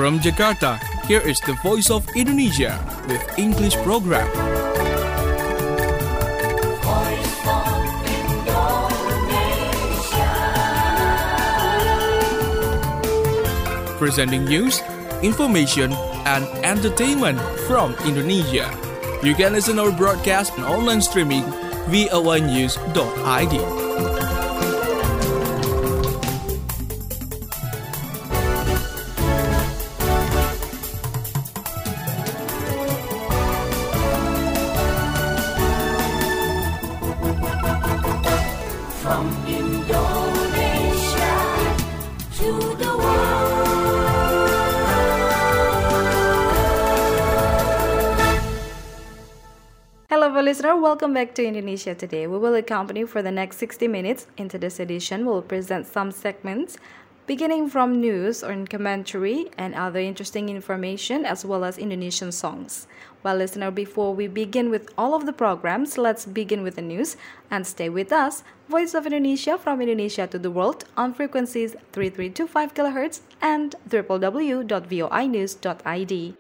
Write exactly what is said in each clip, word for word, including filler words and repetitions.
From Jakarta, here is the Voice of Indonesia with English program. Voice of Indonesia. Presenting news, information, and entertainment from Indonesia. You can listen our broadcast and online streaming v o a news dot i d. From Indonesia to the world. Hello, listener. Welcome back to Indonesia Today. We will accompany you for the next sixty minutes. In today's edition, we'll present some segments beginning from news or commentary and other interesting information as well as Indonesian songs. Well, listener, before we begin with all of the programs, let's begin with the news and stay with us. Voice of Indonesia from Indonesia to the world on frequencies thirty-three point two five kilohertz and w w w dot voi news dot i d.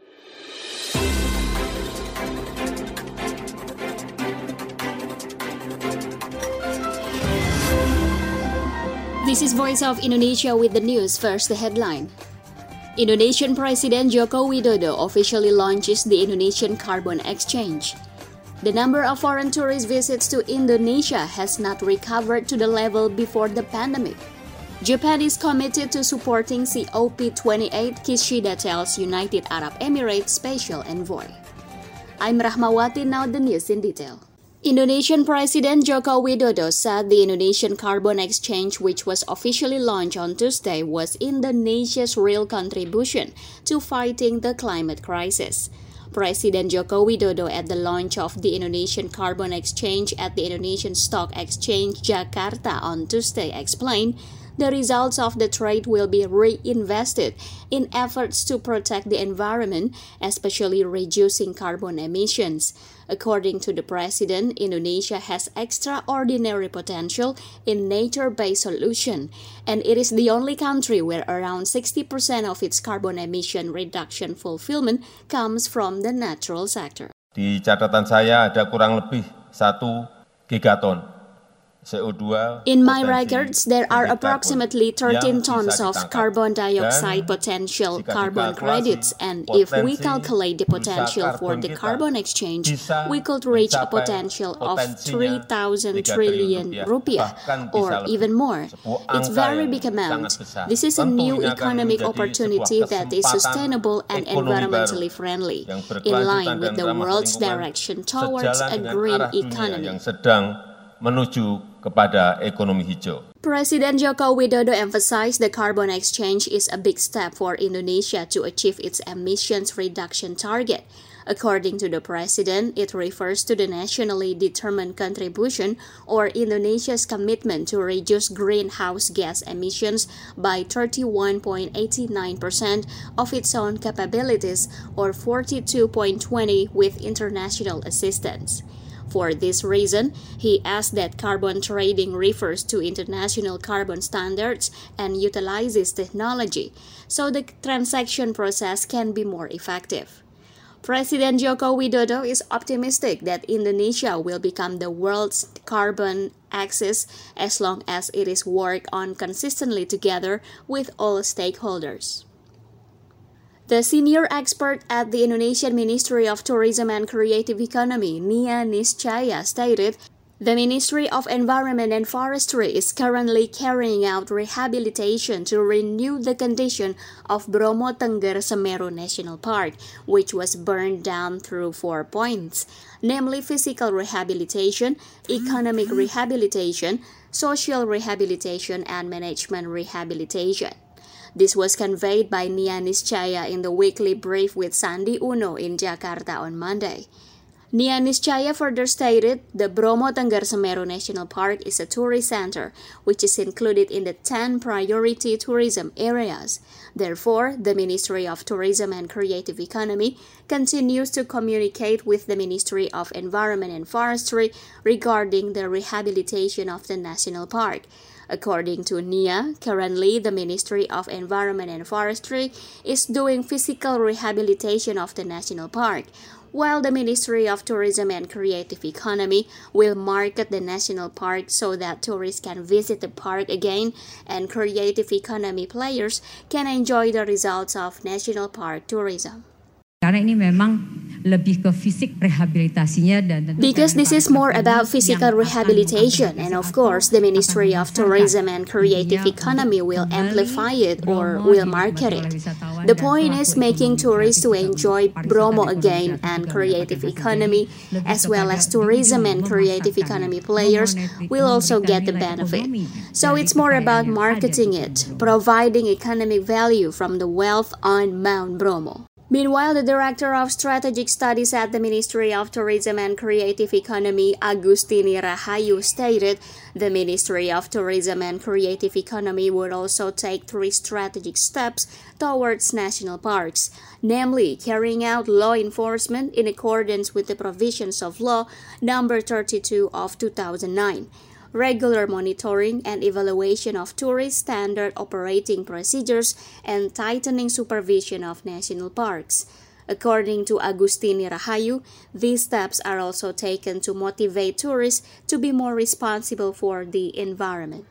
This is Voice of Indonesia with the news. First, the headline. Indonesian President Joko Widodo officially launches the Indonesian Carbon Exchange. The number of foreign tourist visits to Indonesia has not recovered to the level before the pandemic. Japan is committed to supporting C O P twenty-eight, Kishida tells United Arab Emirates Special Envoy. I'm Rahmawati, now the news in detail. Indonesian President Joko Widodo said the Indonesian Carbon Exchange, which was officially launched on Tuesday, was Indonesia's real contribution to fighting the climate crisis. President Joko Widodo at the launch of the Indonesian Carbon Exchange at the Indonesian Stock Exchange Jakarta on Tuesday explained the results of the trade will be reinvested in efforts to protect the environment, especially reducing carbon emissions. According to the president, Indonesia has extraordinary potential in nature-based solution, and it is the only country where around sixty percent of its carbon emission reduction fulfillment comes from the natural sector. Di catatan saya ada kurang lebih satu gigaton C O dua. In my records, there are approximately thirteen tons of carbon dioxide potential carbon credits, and if we calculate the potential for the carbon exchange, we could reach a potential of three thousand trillion rupiah, or even more. It's very big amount. This is a new economic opportunity that is sustainable and environmentally friendly, in line with the world's direction towards a green economy. Menuju kepada ekonomi hijau. President Joko Widodo emphasized the carbon exchange is a big step for Indonesia to achieve its emissions reduction target. According to the president, it refers to the nationally determined contribution or Indonesia's commitment to reduce greenhouse gas emissions by thirty-one point eight nine percent of its own capabilities or forty-two point two zero with international assistance. For this reason, he asked that carbon trading refers to international carbon standards and utilizes technology, so the transaction process can be more effective. President Joko Widodo is optimistic that Indonesia will become the world's carbon axis as long as it is worked on consistently together with all stakeholders. The senior expert at the Indonesian Ministry of Tourism and Creative Economy, Nia Niscaya, stated the Ministry of Environment and Forestry is currently carrying out rehabilitation to renew the condition of Bromo Tengger Semeru National Park, which was burned down through four points, namely physical rehabilitation, economic rehabilitation, social rehabilitation, and management rehabilitation. This was conveyed by Nia Niscaya in the weekly brief with Sandi Uno in Jakarta on Monday. Nia Niscaya further stated the Bromo Tengger Semeru National Park is a tourist center, which is included in the ten priority tourism areas. Therefore, the Ministry of Tourism and Creative Economy continues to communicate with the Ministry of Environment and Forestry regarding the rehabilitation of the national park. According to Nia, currently the Ministry of Environment and Forestry is doing physical rehabilitation of the national park, while the Ministry of Tourism and Creative Economy will market the national park so that tourists can visit the park again and creative economy players can enjoy the results of national park tourism. Karena ini memang lebih ke fisik rehabilitasinya dan Because this is more about physical rehabilitation, and of course the Ministry of Tourism and Creative Economy will amplify it or will market it. The point is making tourists to enjoy Bromo again, and creative economy as well as tourism and creative economy players will also get the benefit. So it's more about marketing it, providing economic value from the wealth on Mount Bromo. Meanwhile, the Director of Strategic Studies at the Ministry of Tourism and Creative Economy, Agustini Rahayu, stated the Ministry of Tourism and Creative Economy would also take three strategic steps towards national parks, namely carrying out law enforcement in accordance with the provisions of Law number thirty-two of two thousand nine. Regular monitoring and evaluation of tourist standard operating procedures, and tightening supervision of national parks. According to Agustini Rahayu, these steps are also taken to motivate tourists to be more responsible for the environment.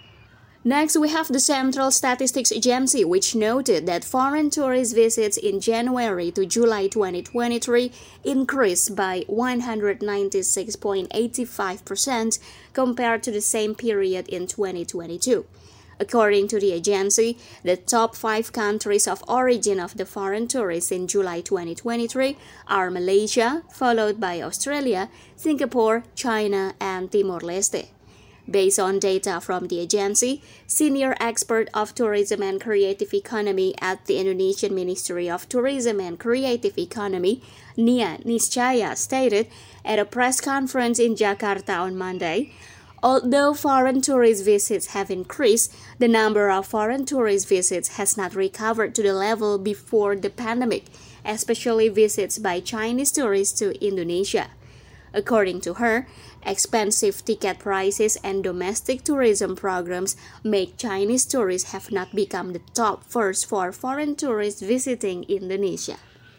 Next, we have the Central Statistics Agency, which noted that foreign tourist visits in January to July twenty twenty-three increased by one hundred ninety-six point eight five percent compared to the same period in twenty twenty-two. According to the agency, the top five countries of origin of the foreign tourists in July twenty twenty-three are Malaysia, followed by Australia, Singapore, China, and Timor-Leste. Based on data from the agency, senior expert of tourism and creative economy at the Indonesian Ministry of Tourism and Creative Economy, Nia Niscaya, stated at a press conference in Jakarta on Monday, although foreign tourist visits have increased, the number of foreign tourist visits has not recovered to the level before the pandemic, especially visits by Chinese tourists to Indonesia. According to her, expensive ticket prices and domestic tourism programs make Chinese tourists have not become the top first for foreign tourists visiting Indonesia.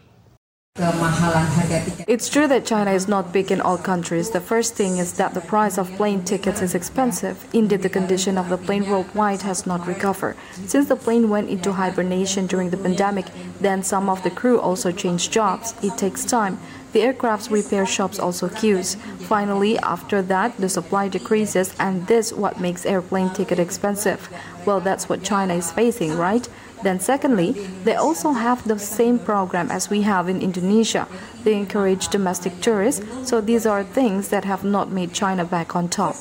It's true that China is not big in all countries. The first thing is that the price of plane tickets is expensive. Indeed, the condition of the plane worldwide has not recovered. Since the plane went into hibernation during the pandemic, then some of the crew also changed jobs. It takes time. The aircraft's repair shops also queues. Finally, after that, the supply decreases, and this what makes airplane ticket expensive. Well, that's what China is facing, right? Then secondly, they also have the same program as we have in Indonesia. They encourage domestic tourists, so these are things that have not made China back on top.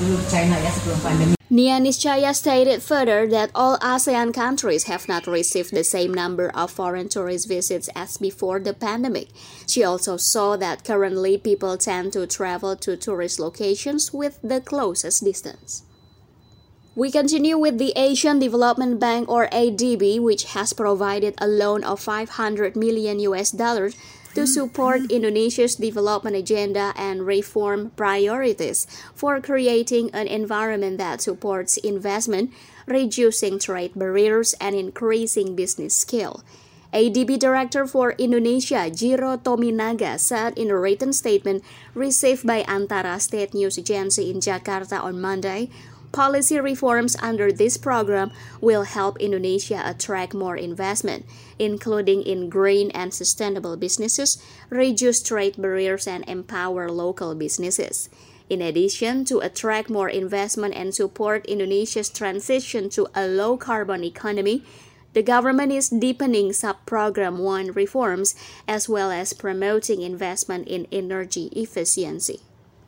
Nia Niscaya stated further that all ASEAN countries have not received the same number of foreign tourist visits as before the pandemic. She also saw that currently people tend to travel to tourist locations with the closest distance. We continue with the Asian Development Bank, or A D B, which has provided a loan of five hundred million U S dollars to support Indonesia's development agenda and reform priorities for creating an environment that supports investment, reducing trade barriers, and increasing business scale. A D B Director for Indonesia, Jiro Tominaga, said in a written statement received by Antara State News Agency in Jakarta on Monday, policy reforms under this program will help Indonesia attract more investment, including in green and sustainable businesses, reduce trade barriers, and empower local businesses. In addition, to attract more investment and support Indonesia's transition to a low-carbon economy, the government is deepening Sub-Program one reforms as well as promoting investment in energy efficiency.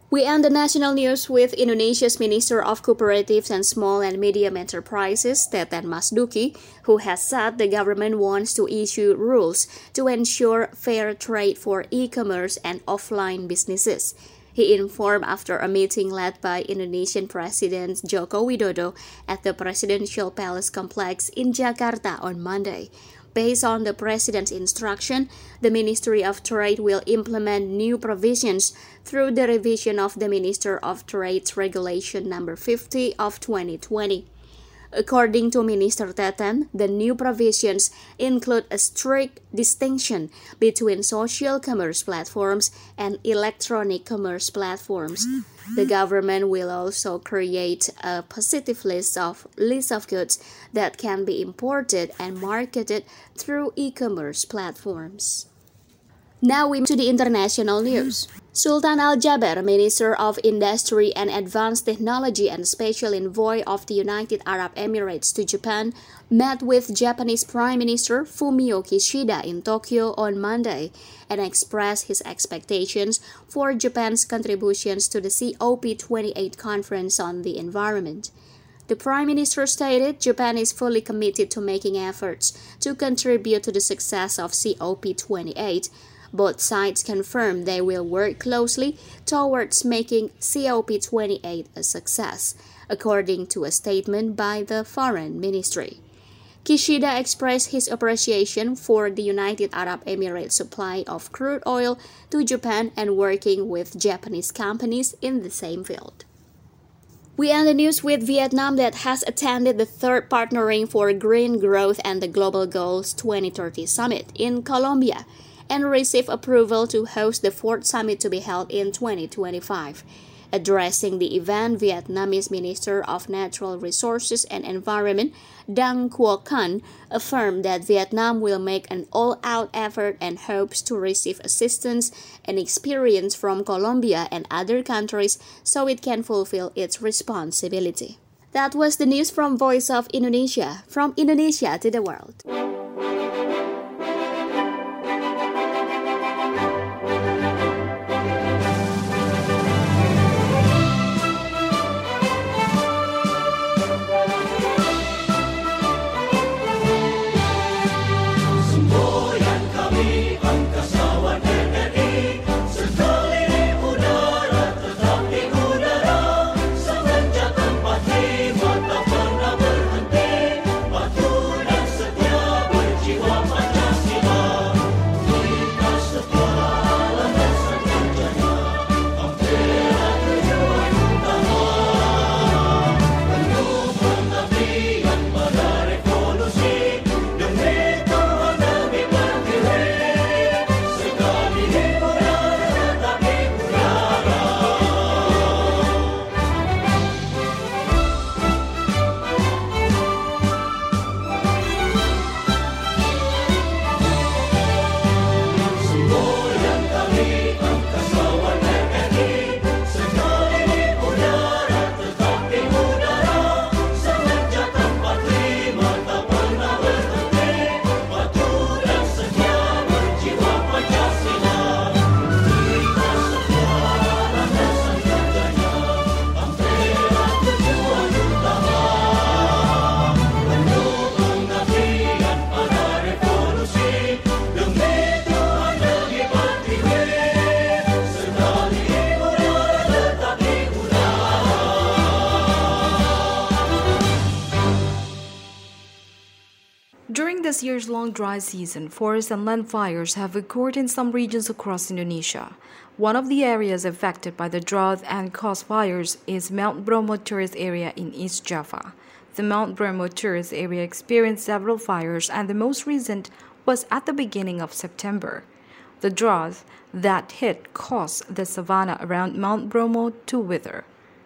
We end the national news with Indonesia's Minister of Cooperatives and Small and Medium Enterprises, Teten Mas Duki, who has said the government wants to issue rules to ensure fair trade for e-commerce and offline businesses. He informed after a meeting led by Indonesian President Joko Widodo at the Presidential Palace Complex in Jakarta on Monday. Based on the President's instruction, the Ministry of Trade will implement new provisions through the revision of the Minister of Trade's Regulation number fifty of twenty twenty. According to Minister Teten, the new provisions include a strict distinction between social commerce platforms and electronic commerce platforms. The government will also create a positive list of list of goods that can be imported and marketed through e-commerce platforms. Now we move to the international news. Sultan Al Jaber, Minister of Industry and Advanced Technology and Special Envoy of the United Arab Emirates to Japan, met with Japanese Prime Minister Fumio Kishida in Tokyo on Monday and expressed his expectations for Japan's contributions to the C O P twenty-eight conference on the environment. The Prime Minister stated Japan is fully committed to making efforts to contribute to the success of C O P twenty-eight. Both sides confirmed they will work closely towards making C O P twenty-eight a success, according to a statement by the Foreign Ministry. Kishida expressed his appreciation for the United Arab Emirates' supply of crude oil to Japan and working with Japanese companies in the same field. We end the news with Vietnam that has attended the third Partnering for Green Growth and the Global Goals twenty thirty Summit in Colombia, and received approval to host the fourth summit to be held in twenty twenty-five. Addressing the event, Vietnamese Minister of Natural Resources and Environment Dang Quoc Khanh affirmed that Vietnam will make an all-out effort and hopes to receive assistance and experience from Colombia and other countries so it can fulfill its responsibility. That was the news from Voice of Indonesia, from Indonesia to the world. During this years-long dry season, forest and land fires have occurred in some regions across Indonesia. One of the areas affected by the drought and caused fires is Mount Bromo tourist area in East Java. The Mount Bromo tourist area experienced several fires, and the most recent was at the beginning of September. The drought that hit caused the savanna around Mount Bromo to wither,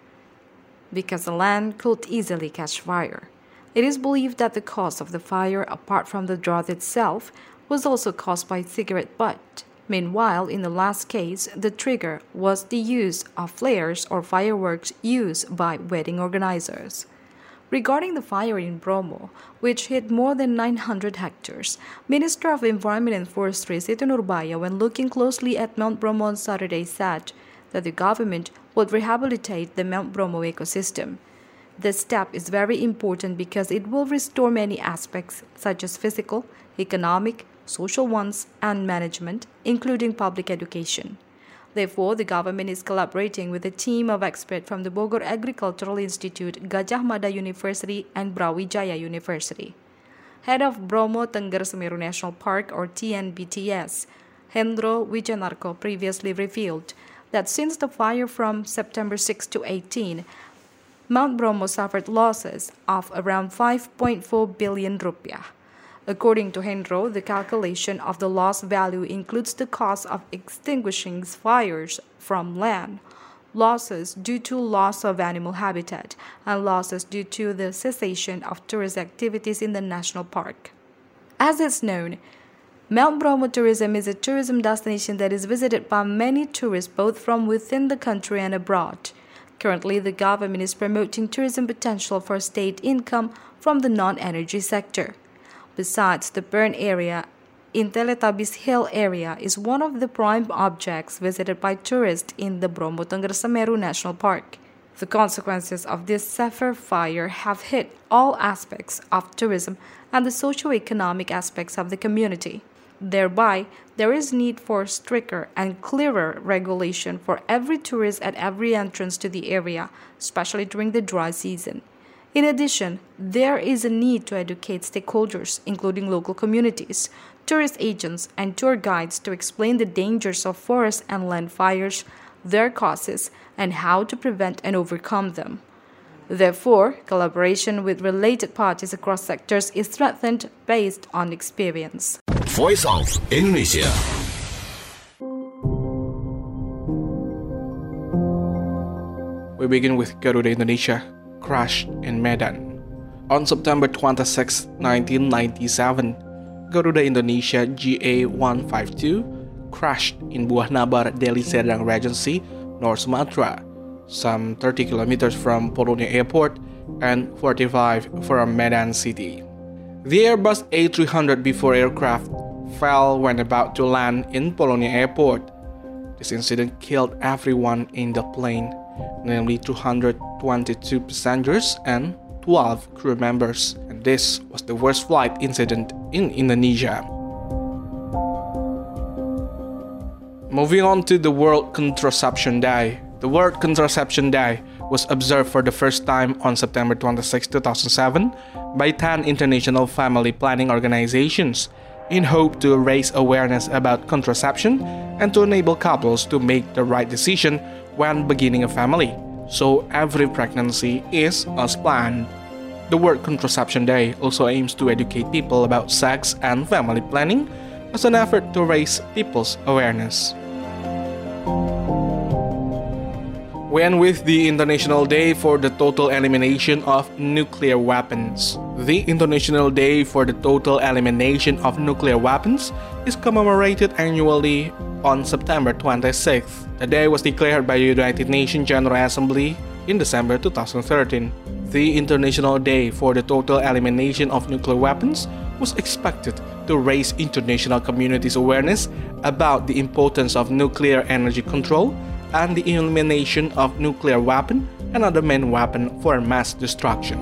because the land could easily catch fire. It is believed that the cause of the fire, apart from the drought itself, was also caused by cigarette butt. Meanwhile, in the last case, the trigger was the use of flares or fireworks used by wedding organizers. Regarding the fire in Bromo, which hit more than nine hundred hectares, Minister of Environment and Forestry Siti Nurbaya, when looking closely at Mount Bromo on Saturday, said that the government would rehabilitate the Mount Bromo ecosystem. This step is very important because it will restore many aspects such as physical, economic, social ones, and management, including public education. Therefore, the government is collaborating with a team of experts from the Bogor Agricultural Institute, Gajah Mada University, and Brawijaya University. Head of Bromo Tengger Semeru National Park, or T N B T S, Hendro Wijanarko, previously revealed that since the fire from September sixth to eighteenth, Mount Bromo suffered losses of around five point four billion rupiah. According to Hendro, the calculation of the loss value includes the cost of extinguishing fires from land, losses due to loss of animal habitat, and losses due to the cessation of tourist activities in the national park. As is known, Mount Bromo tourism is a tourism destination that is visited by many tourists both from within the country and abroad. Currently, the government is promoting tourism potential for state income from the non-energy sector. Besides, the burn area in Teletubbies Hill area is one of the prime objects visited by tourists in the Bromo Tengger Semeru National Park. The consequences of this severe fire have hit all aspects of tourism and the socio-economic aspects of the community. Thereby, there is need for stricter and clearer regulation for every tourist at every entrance to the area, especially during the dry season. In addition, there is a need to educate stakeholders, including local communities, tourist agents, and tour guides to explain the dangers of forest and land fires, their causes, and how to prevent and overcome them. Therefore, collaboration with related parties across sectors is strengthened based on experience. Voice of Indonesia. We begin with Garuda Indonesia, crashed in Medan. On September twenty-sixth, nineteen ninety-seven, Garuda Indonesia G A one fifty-two crashed in Buah Nabar, Deli Serdang Regency, North Sumatra, some thirty kilometers from Polonia Airport and forty-five from Medan City. The Airbus A three hundred B four aircraft fell when about to land in Polonia Airport. This incident killed everyone in the plane, namely two hundred twenty-two passengers and twelve crew members, and this was the worst flight incident in Indonesia. Moving on to the World Contraception Day. The World Contraception Day was observed for the first time on September twenty-sixth, two thousand seven by ten international family planning organizations in hope to raise awareness about contraception and to enable couples to make the right decision when beginning a family, so every pregnancy is as planned. The World Contraception Day also aims to educate people about sex and family planning as an effort to raise people's awareness. We end with the International Day for the Total Elimination of Nuclear Weapons. The International Day for the Total Elimination of Nuclear Weapons is commemorated annually on September twenty-sixth. The day was declared by the United Nations General Assembly in December two thousand thirteen. The International Day for the Total Elimination of Nuclear Weapons was expected to raise international community's awareness about the importance of nuclear energy control and the elimination of nuclear weapon and other main weapon for mass destruction.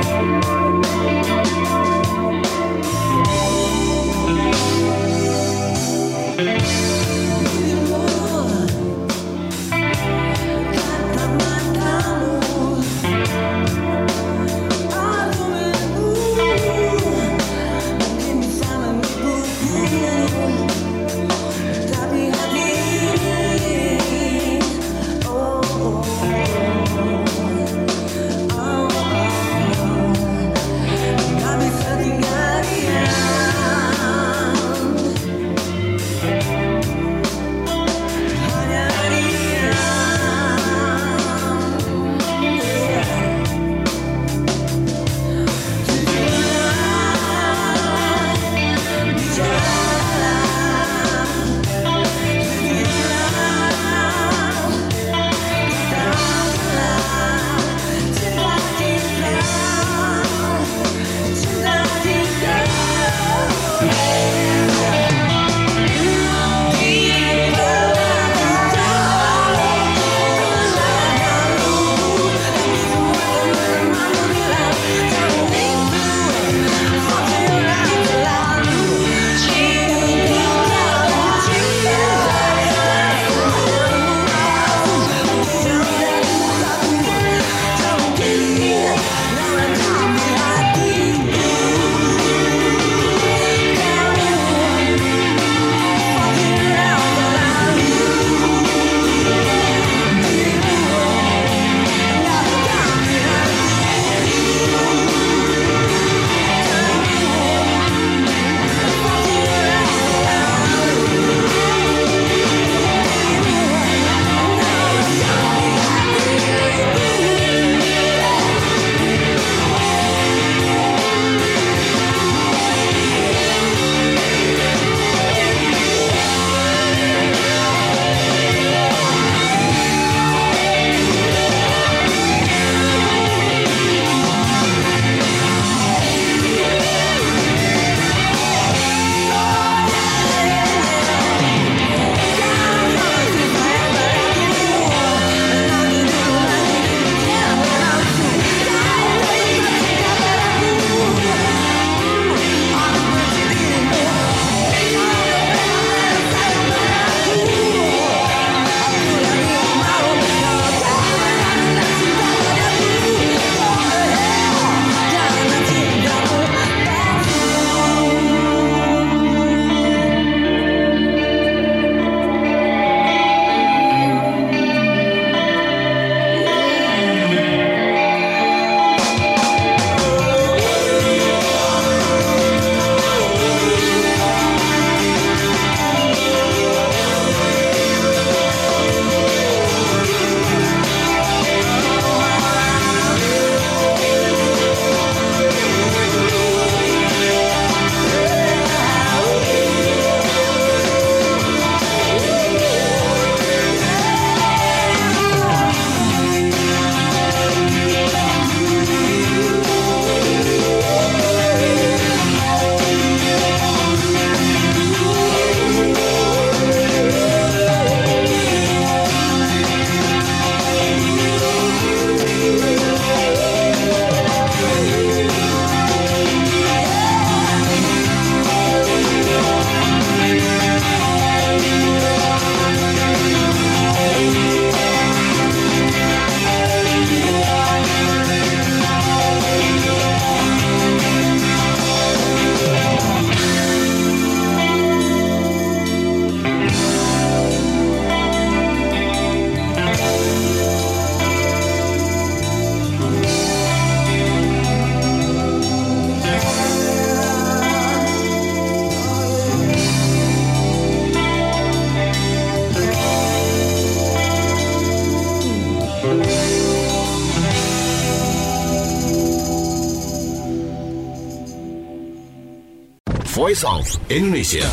Voice of Indonesia.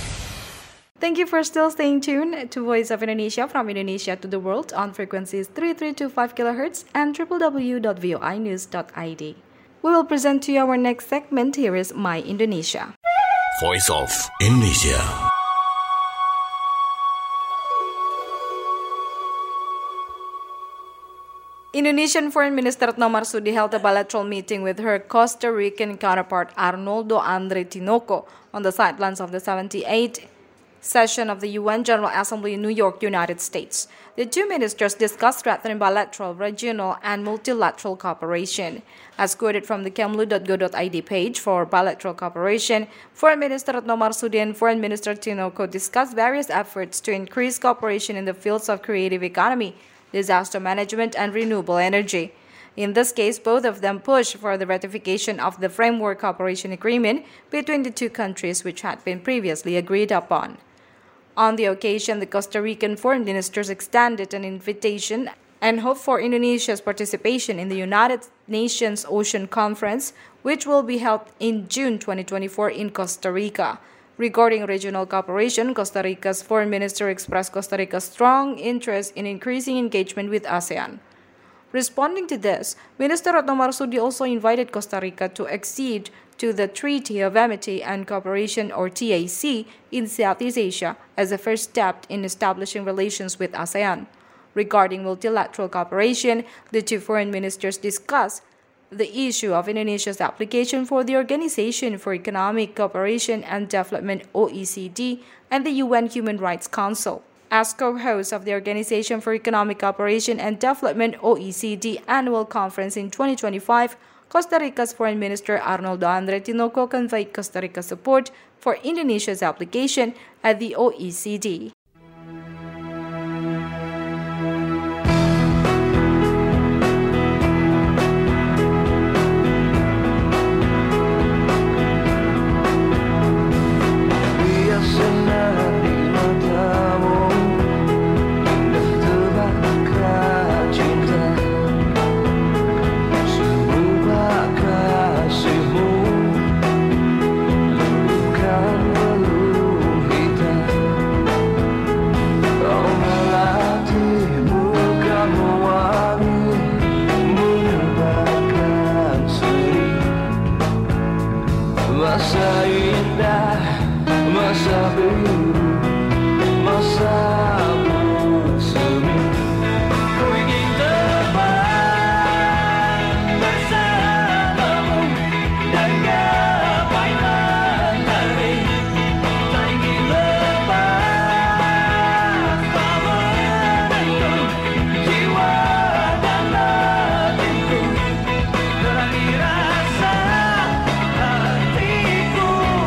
Thank you for still staying tuned to Voice of Indonesia from Indonesia to the world on frequencies three three two five kilohertz and w w w dot voi news dot i d. We will present to you our next segment. Here is My Indonesia. Voice of Indonesia. Indonesian Foreign Minister Retno Marsudi held a bilateral meeting with her Costa Rican counterpart Arnoldo Andre Tinoco on the sidelines of the seventy-eighth session of the U N General Assembly in New York, United States. The two ministers discussed strengthening bilateral, regional, and multilateral cooperation. As quoted from the kemlu dot go dot I D page for bilateral cooperation, Foreign Minister Retno Marsudi and Foreign Minister Tinoco discussed various efforts to increase cooperation in the fields of creative economy, disaster management, and renewable energy. In this case, both of them pushed for the ratification of the Framework Cooperation Agreement between the two countries, which had been previously agreed upon. On the occasion, the Costa Rican foreign ministers extended an invitation and hoped for Indonesia's participation in the United Nations Ocean Conference, which will be held in June twenty twenty-four in Costa Rica. Regarding regional cooperation, Costa Rica's foreign minister expressed Costa Rica's strong interest in increasing engagement with ASEAN. Responding to this, Minister Retno Marsudi also invited Costa Rica to accede to the Treaty of Amity and Cooperation, or T A C, in Southeast Asia as a first step in establishing relations with ASEAN. Regarding multilateral cooperation, the two foreign ministers discussed the issue of Indonesia's application for the Organization for Economic Cooperation and Development, O E C D, and the U N Human Rights Council. As co-host of the Organization for Economic Cooperation and Development, O E C D, annual conference in twenty twenty-five, Costa Rica's Foreign Minister Arnoldo Andre Tinoco conveyed Costa Rica's support for Indonesia's application at the O E C D. Masa indah, masa biru, masa bersemi. Ku ingin terbang bersamamu dan gapai mentari. Tak ingin lepas tak menentu jiwa dan hatiku. Terangi rasa hatiku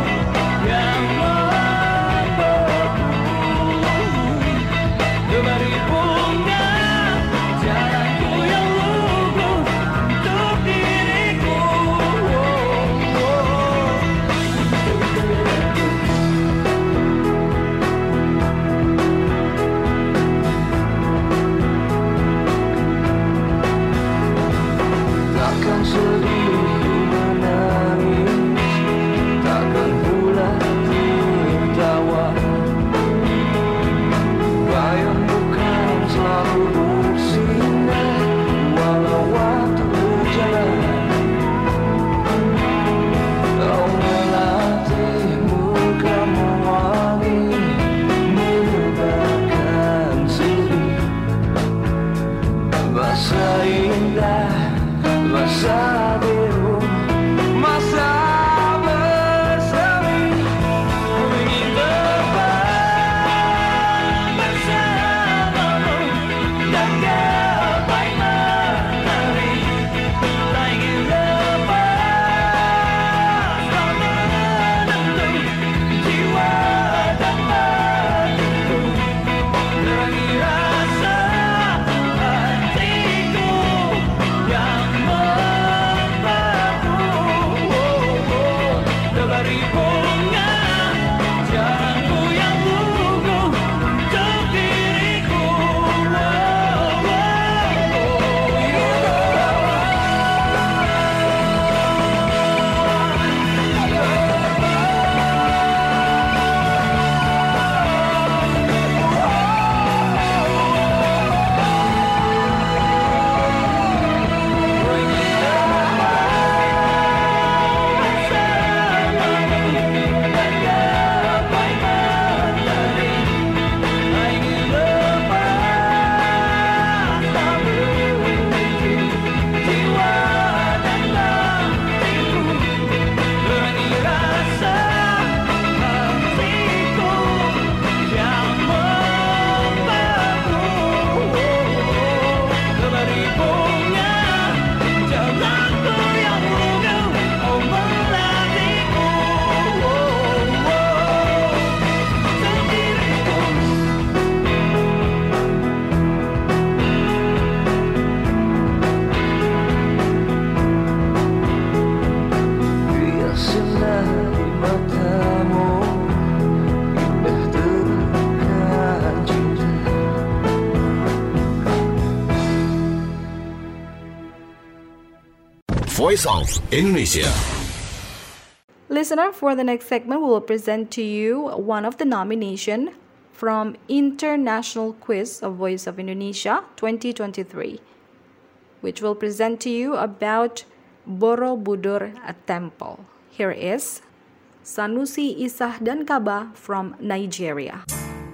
Voice of Indonesia. Listener, for the next segment, we will present to you one of the nominations from International Quiz of Voice of Indonesia twenty twenty-three, which will present to you about Borobudur Temple. Here is Sanusi Isah Dankaba from Nigeria.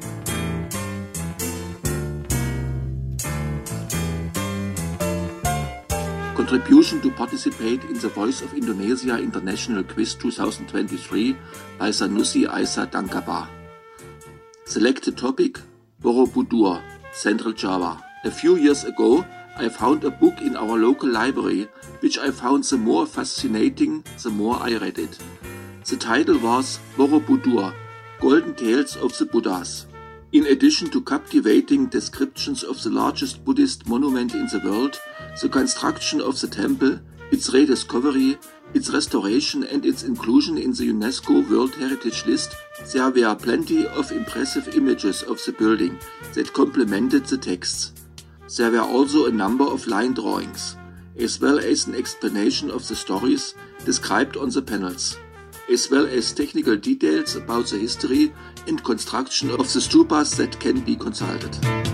Contribution to participate in the Voice of Indonesia International Quiz twenty twenty-three by Sanusi Isah Dankaba. Selected topic: Borobudur, Central Java. A few years ago, I found a book in our local library, which I found the more fascinating the more I read it. The title was Borobudur, Golden Tales of the Buddhas. In addition to captivating descriptions of the largest Buddhist monument in the world, the construction of the temple, its rediscovery, its restoration and its inclusion in the UNESCO World Heritage List, there were plenty of impressive images of the building that complemented the texts. There were also a number of line drawings, as well as an explanation of the stories described on the panels, as well as technical details about the history and construction of the stupas that can be consulted.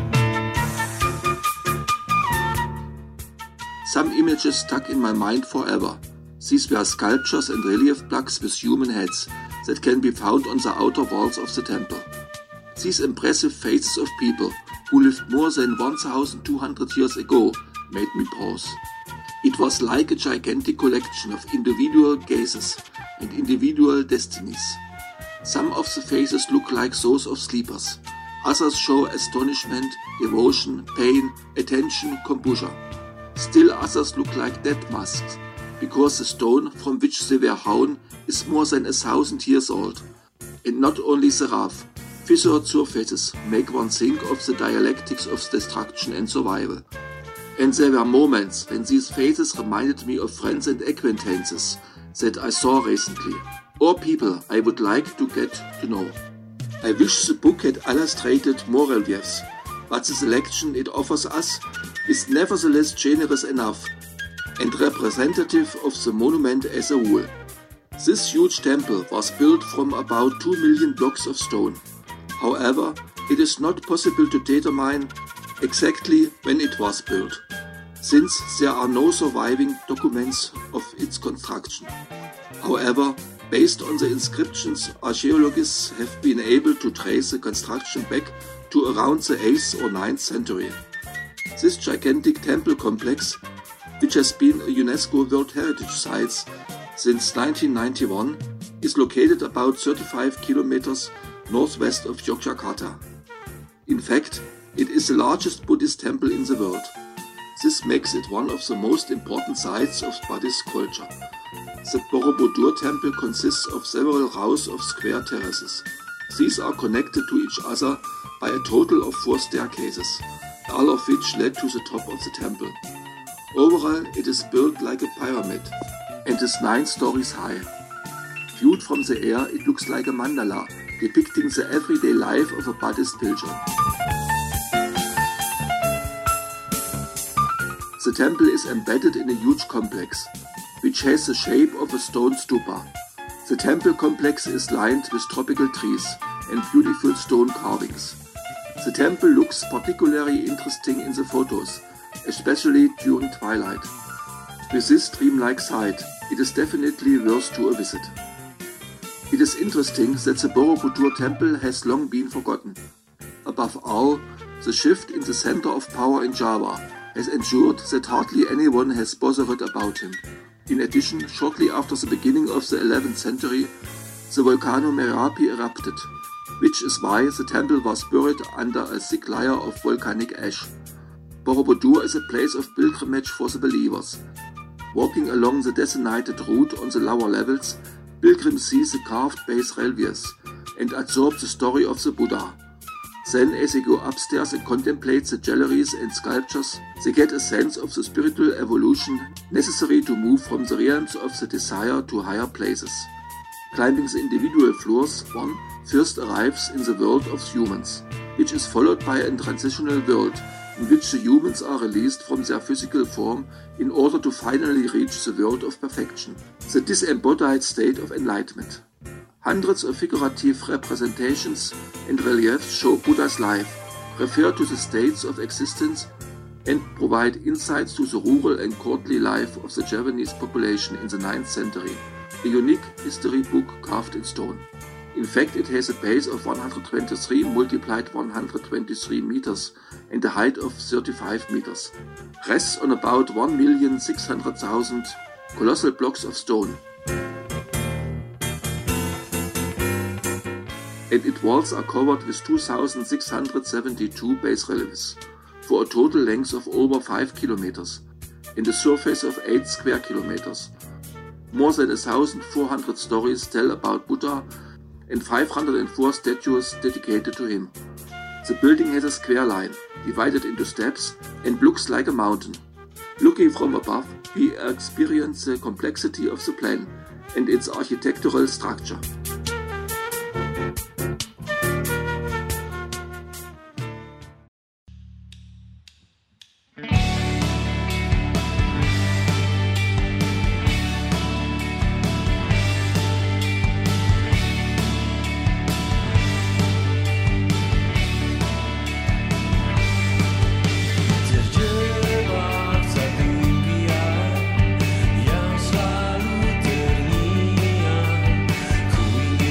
Some images stuck in my mind forever. These were sculptures and relief blocks with human heads that can be found on the outer walls of the temple. These impressive faces of people who lived more than one thousand two hundred years ago made me pause. It was like a gigantic collection of individual gazes and individual destinies. Some of the faces look like those of sleepers. Others show astonishment, devotion, pain, attention, composure. Still others look like dead masks, because the stone from which they were hewn is more than a thousand years old. And not only the rough, fissured surfaces make one think of the dialectics of destruction and survival. And there were moments when these faces reminded me of friends and acquaintances that I saw recently, or people I would like to get to know. I wish the book had illustrated more reliefs, but the selection it offers us is nevertheless generous enough and representative of the monument as a whole. This huge temple was built from about two million blocks of stone. However, it is not possible to determine exactly when it was built, since there are no surviving documents of its construction. However, based on the inscriptions, archaeologists have been able to trace the construction back to around the eighth or ninth century. This gigantic temple complex, which has been a UNESCO World Heritage Site since nineteen ninety-one, is located about thirty-five kilometers northwest of Yogyakarta. In fact, it is the largest Buddhist temple in the world. This makes it one of the most important sites of Buddhist culture. The Borobudur temple consists of several rows of square terraces. These are connected to each other by a total of four staircases, all of which led to the top of the temple. Overall, it is built like a pyramid and is nine stories high. Viewed from the air, it looks like a mandala, depicting the everyday life of a Buddhist pilgrim. The temple is embedded in a huge complex, which has the shape of a stone stupa. The temple complex is lined with tropical trees and beautiful stone carvings. The temple looks particularly interesting in the photos, especially during twilight. With this dreamlike sight, it is definitely worth to a visit. It is interesting that the Borobudur temple has long been forgotten. Above all, the shift in the center of power in Java has ensured that hardly anyone has bothered about him. In addition, shortly after the beginning of the eleventh century, the volcano Merapi erupted, which is why the temple was buried under a thick layer of volcanic ash. Borobudur is a place of pilgrimage for the believers. Walking along the designated route on the lower levels, pilgrims see the carved base reliefs and absorb the story of the Buddha. Then, as they go upstairs and contemplate the galleries and sculptures, they get a sense of the spiritual evolution necessary to move from the realms of the desire to higher places. Climbing the individual floors, one first arrives in the world of humans, which is followed by a transitional world in which the humans are released from their physical form in order to finally reach the world of perfection, the disembodied state of enlightenment. Hundreds of figurative representations and reliefs show Buddha's life, refer to the states of existence, and provide insights to the rural and courtly life of the Javanese population in the ninth century, a unique history book carved in stone. In fact, it has a base of one hundred twenty-three multiplied one hundred twenty-three meters and a height of thirty-five meters. Rests on about one million six hundred thousand colossal blocks of stone. And its walls are covered with two thousand six hundred seventy-two bas reliefs, for a total length of over five kilometers and a surface of eight square kilometers. More than one thousand four hundred stories tell about Buddha and five hundred four statues dedicated to him. The building has a square line, divided into steps, and looks like a mountain. Looking from above, we experience the complexity of the plan and its architectural structure. Terjebak satu impian yang selalu terngiang. Ku ingin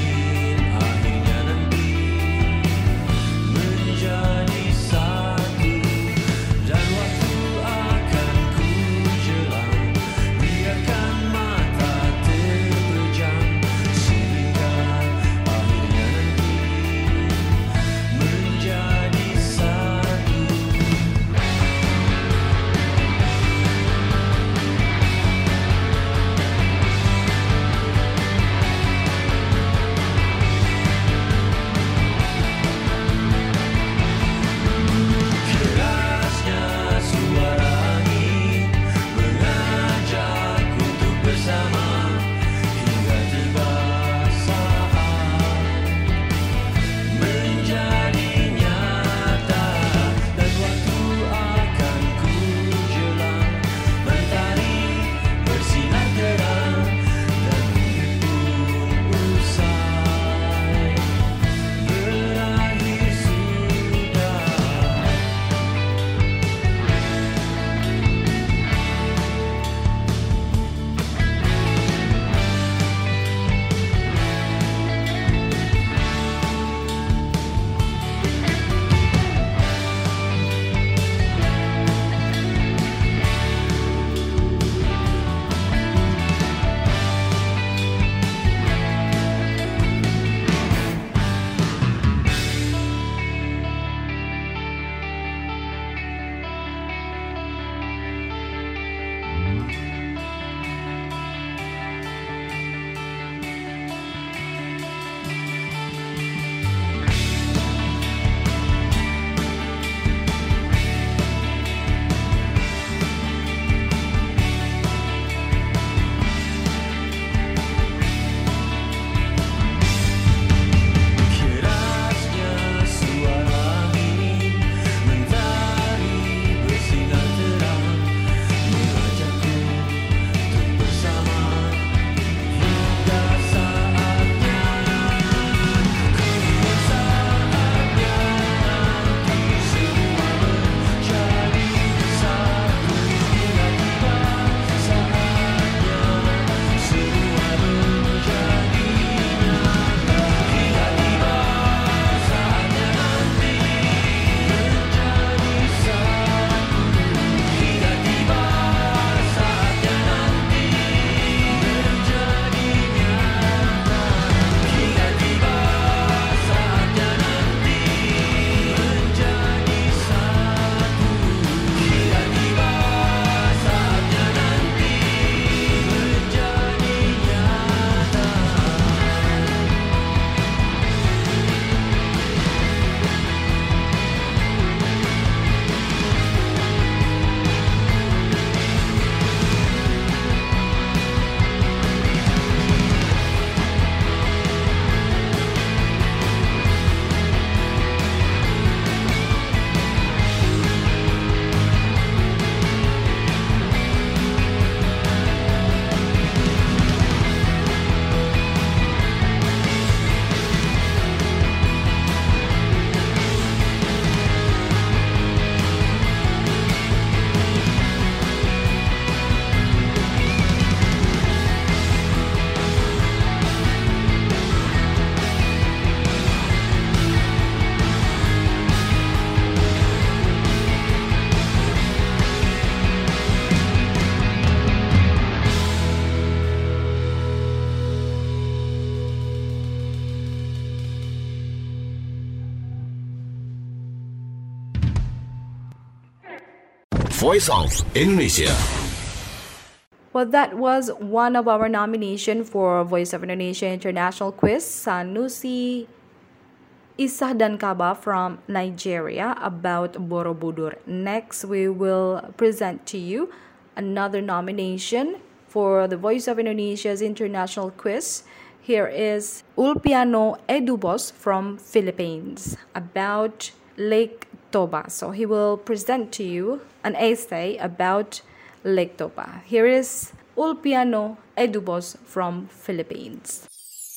Voice of Indonesia. Well, that was one of our nomination for Voice of Indonesia International Quiz, Sanusi Isah dan Kaba from Nigeria about Borobudur. Next, we will present to you another nomination for the Voice of Indonesia's International Quiz. Here is Ulpiano Edubos from Philippines about Lake Toba. So he will present to you an essay about Lake Toba. Here is Ulpiano Edubos from Philippines.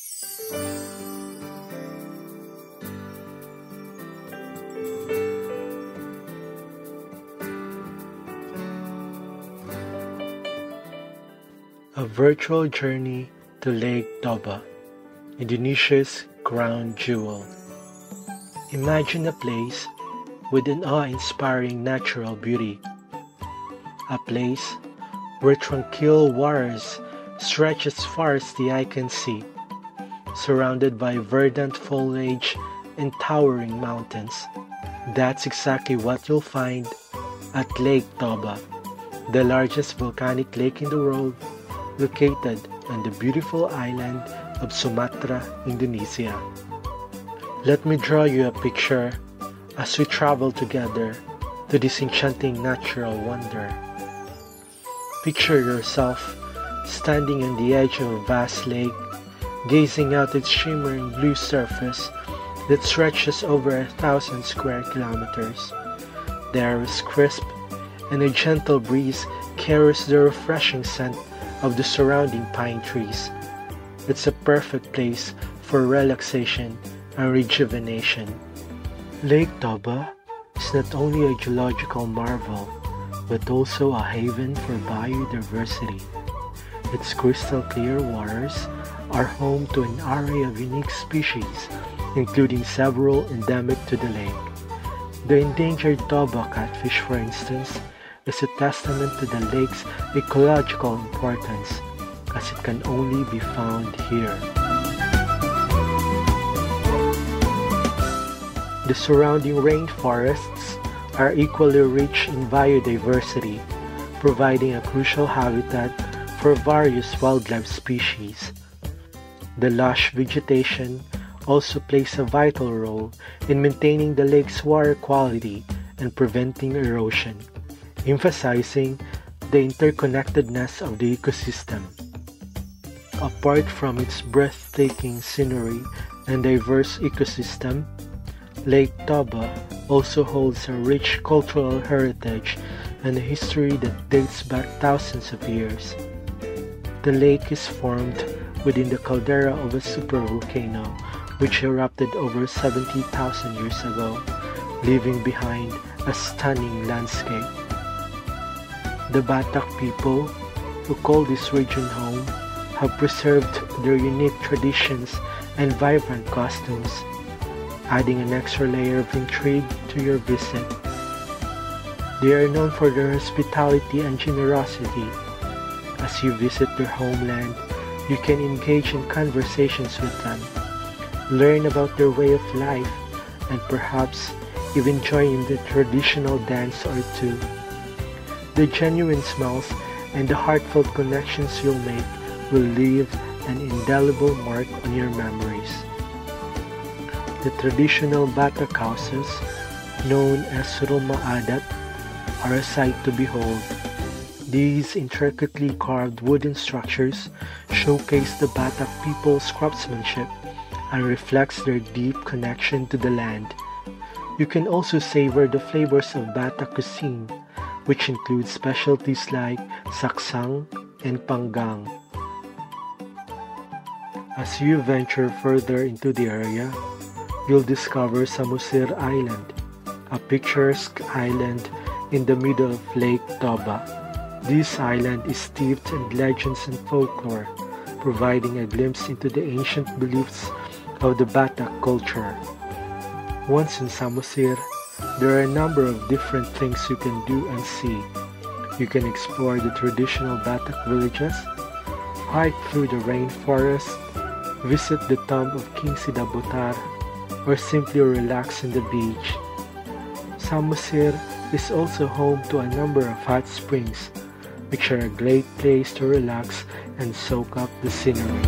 A virtual journey to Lake Toba, Indonesia's crown jewel. Imagine a place with an awe-inspiring natural beauty. A place where tranquil waters stretch as far as the eye can see, surrounded by verdant foliage and towering mountains. That's exactly what you'll find at Lake Toba, the largest volcanic lake in the world, located on the beautiful island of Sumatra, Indonesia. Let me draw you a picture as we travel together to this enchanting natural wonder. Picture yourself standing on the edge of a vast lake, gazing out its shimmering blue surface that stretches over a thousand square kilometers. The air is crisp, and a gentle breeze carries the refreshing scent of the surrounding pine trees. It's a perfect place for relaxation and rejuvenation. Lake Toba is not only a geological marvel, but also a haven for biodiversity. Its crystal clear waters are home to an array of unique species, including several endemic to the lake. The endangered Toba catfish, for instance, is a testament to the lake's ecological importance, as it can only be found here. The surrounding rainforests are equally rich in biodiversity, providing a crucial habitat for various wildlife species. The lush vegetation also plays a vital role in maintaining the lake's water quality and preventing erosion, emphasizing the interconnectedness of the ecosystem. Apart from its breathtaking scenery and diverse ecosystem, Lake Toba also holds a rich cultural heritage and a history that dates back thousands of years. The lake is formed within the caldera of a supervolcano which erupted over seventy thousand years ago, leaving behind a stunning landscape. The Batak people, who call this region home, have preserved their unique traditions and vibrant costumes, adding an extra layer of intrigue to your visit. They are known for their hospitality and generosity. As you visit their homeland, you can engage in conversations with them, learn about their way of life, and perhaps even join in the traditional dance or two. The genuine smiles and the heartfelt connections you'll make will leave an indelible mark on your memories. The traditional Batak houses, known as Rumah Adat, are a sight to behold. These intricately carved wooden structures showcase the Batak people's craftsmanship and reflects their deep connection to the land. You can also savor the flavors of Batak cuisine, which includes specialties like saksang and panggang. As you venture further into the area, you'll discover Samosir Island, a picturesque island in the middle of Lake Toba. This island is steeped in legends and folklore, providing a glimpse into the ancient beliefs of the Batak culture. Once in Samosir, there are a number of different things you can do and see. You can explore the traditional Batak villages, hike through the rainforest, visit the tomb of King Sidabutar, or simply relax on the beach. Samosir is also home to a number of hot springs, which are a great place to relax and soak up the scenery.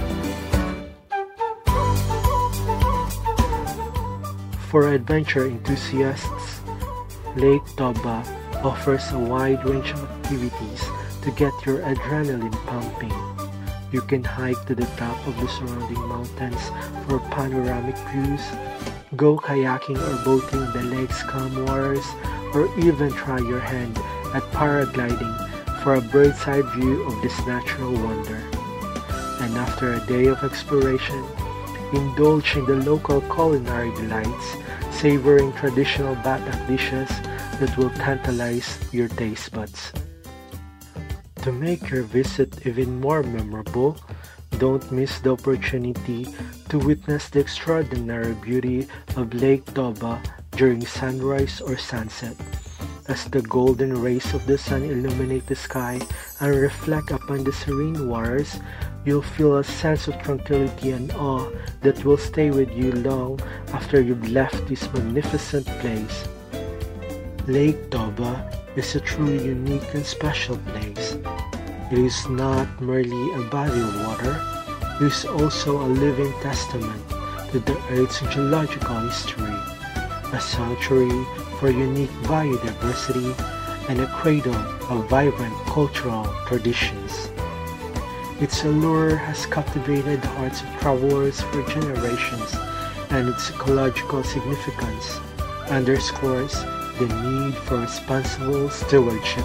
For adventure enthusiasts, Lake Toba offers a wide range of activities to get your adrenaline pumping. You can hike to the top of the surrounding mountains for panoramic views, go kayaking or boating in the lake's calm waters, or even try your hand at paragliding for a bird's-eye view of this natural wonder. And after a day of exploration, indulge in the local culinary delights, savoring traditional Batak dishes that will tantalize your taste buds. To make your visit even more memorable, don't miss the opportunity to witness the extraordinary beauty of Lake Toba during sunrise or sunset. As the golden rays of the sun illuminate the sky and reflect upon the serene waters, you'll feel a sense of tranquility and awe that will stay with you long after you've left this magnificent place. Lake Toba is a truly unique and special place. It is not merely a body of water, it is also a living testament to the Earth's geological history, a sanctuary for unique biodiversity, and a cradle of vibrant cultural traditions. Its allure has captivated the hearts of travelers for generations, and its ecological significance underscores the need for responsible stewardship.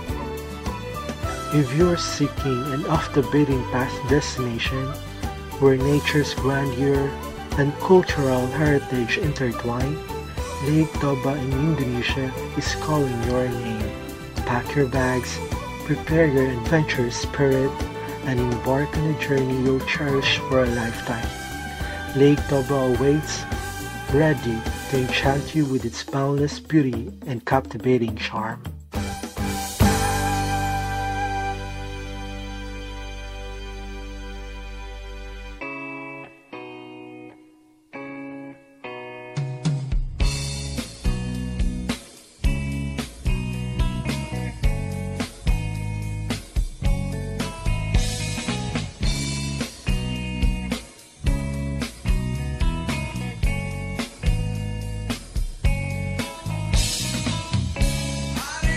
If you're seeking an off-the-beaten-path destination where nature's grandeur and cultural heritage intertwine, Lake Toba in Indonesia is calling your name. Pack your bags, prepare your adventurous spirit, and embark on a journey you'll cherish for a lifetime. Lake Toba awaits, ready to enchant you with its boundless beauty and captivating charm. Hari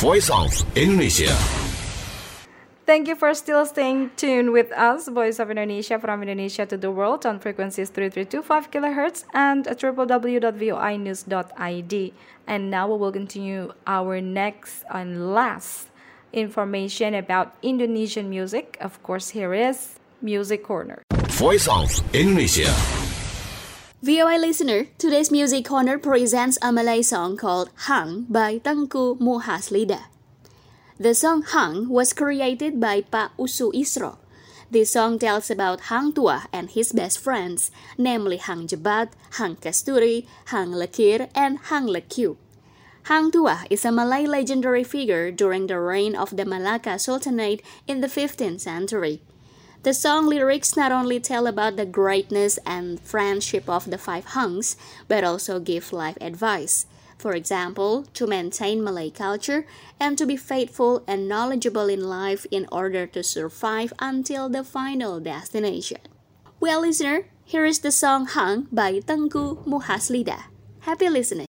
Voice of Indonesia. Thank you for still staying tuned with us, Voice of Indonesia, from Indonesia to the world on frequencies three three two five kilohertz and w w w dot voi news dot i d. And now we will continue our next and last information about Indonesian music. Of course, here is Music Corner. Voice of Indonesia. V O I listener, today's Music Corner presents a Malay song called Hang by Tengku Muhaslida. The song Hang was created by Pak Usu Isro. This song tells about Hang Tua and his best friends, namely Hang Jebat, Hang Kasturi, Hang Lekir, and Hang Lekyu. Hang Tua is a Malay legendary figure during the reign of the Malacca Sultanate in the fifteenth century. The song lyrics not only tell about the greatness and friendship of the five Hangs, but also give life advice. For example, to maintain Malay culture and to be faithful and knowledgeable in life in order to survive until the final destination. Well, listener, here is the song Hang by Tengku Muhaslida. Happy listening.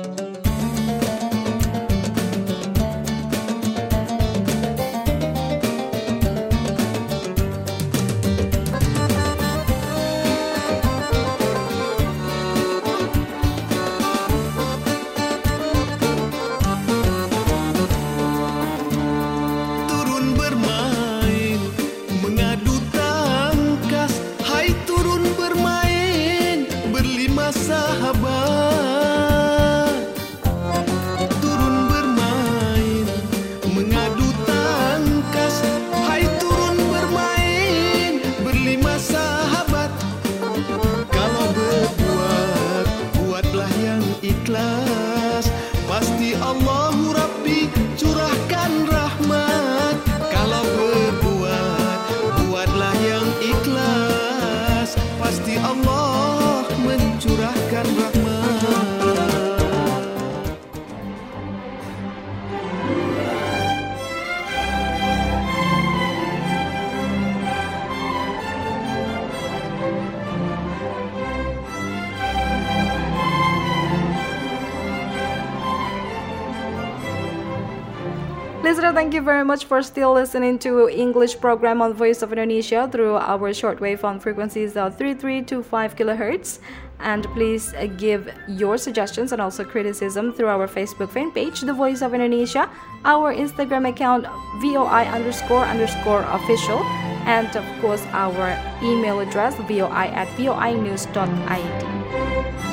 Pasti Allahu Rabbi curahkan rahmat. Kalau berbuat, buatlah yang ikhlas. Pasti Allah mencurahkan rahmat. Listener, thank you very much for still listening to English program on Voice of Indonesia through our shortwave on frequencies of three three two five kilohertz. And please uh, give your suggestions and also criticism through our Facebook fan page, The Voice of Indonesia, our Instagram account, VOI underscore underscore official, and of course our email address, voi at voi news dot i d.